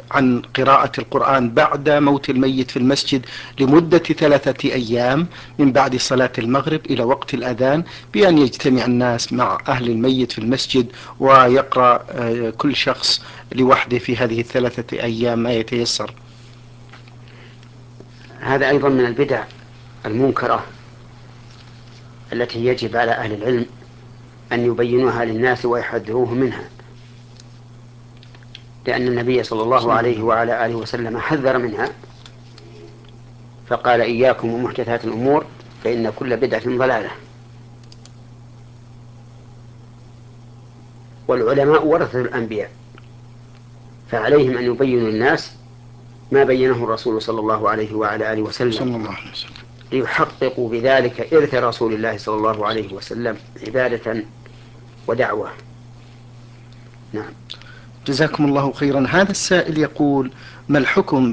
عن قراءة القرآن بعد موت الميت في المسجد لمدة 3 أيام من بعد صلاة المغرب إلى وقت الأذان، بأن يجتمع الناس مع أهل الميت في المسجد ويقرأ كل شخص لوحده في هذه ال3 أيام ما يتيسر. هذا أيضا من البدع المنكرة التي يجب على أهل العلم أن يبينوها للناس ويحذروه منها، لأن النبي صلى الله عليه وعلى آله وسلم حذر منها، فقال: إياكم ومحدثات الأمور فإن كل بدعة ضلالة. والعلماء ورثة الأنبياء، فعليهم أن يبينوا للناس ما بينه الرسول صلى الله عليه وعلى آله وسلم، ليحققوا بذلك إرث رسول الله صلى الله عليه وسلم عبادة ودعوة. نعم. جزاكم الله خيرا. هذا السائل يقول: ما الحكم